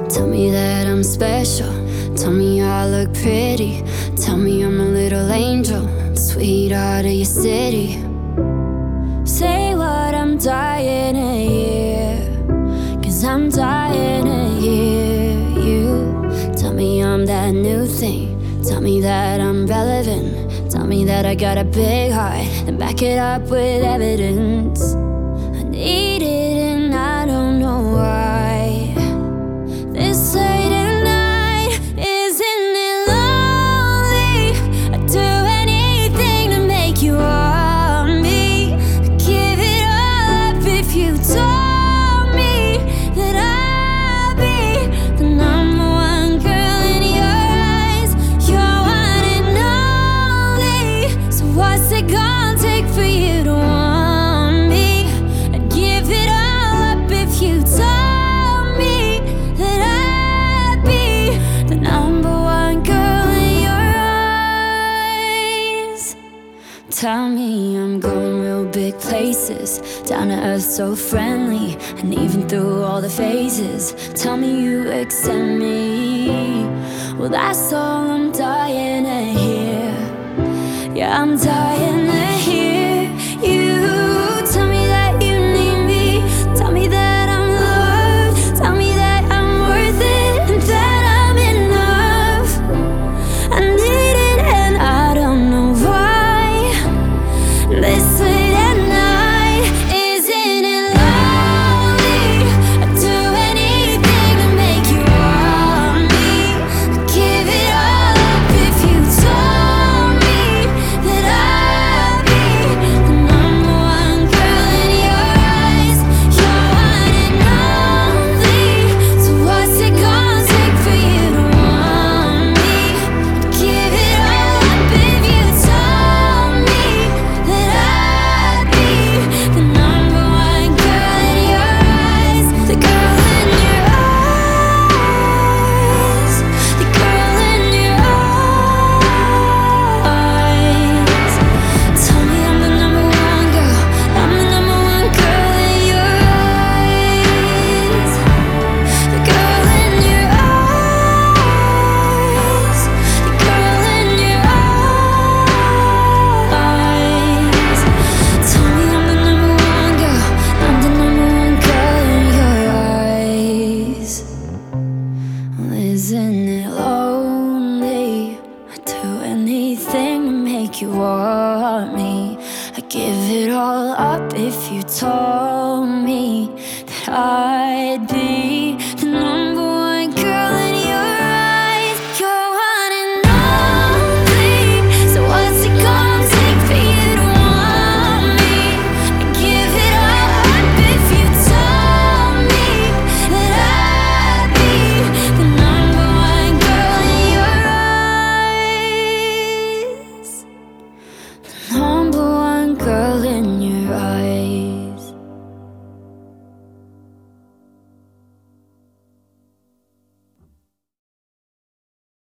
Tell me that I'm special. Tell me I look pretty. Tell me I'm a little angel, the sweetheart of your city. Say what I'm dying to hear, 'cause I'm dying to hear you. Tell me I'm that new thing. Tell me that I'm relevant. Tell me that I got a big heart, and back it up with evidence. I need it and I don't know why. This late at night, isn't it lonely? I'd do anything to make you want me. I'd give it all up if you told me that I'd be the number one girl in your eyes. You're one and only. So what's it gonna take for you to want me? I'd give it all up if you told me that I'd be the number one girl in your eyes. Tell me I'm going real big places, down to earth so friendly, and even through all the phases. Tell me you accept me. Well, that's all I'm dying to hear. Yeah, I'm dying to hear you. Tell me that you need me. Tell me that I'm loved. Tell me that I'm worth it and that I'm enough. I need it and I don't know why. This late at night, isn't it lonely? I'd do anything to make you want me. I'd give it all up if you told me that I'd be the number one girl in your eyes. You're one and only. So what's it gonna take for you to want me? I'd give it all up if you told me that I'd be the number one girl in your eyes. The girl in your eyes. The girl in your eyes. Tell me I'm the number one girl. I'm the number one girl in your eyes. The girl in your eyes. The girl in your eyes. Tell me I'm the number one girl. I'm the number one girl in your eyes. Well, isn't it lonely? I'd do anything to make you want me. I'd give it all up if you told me that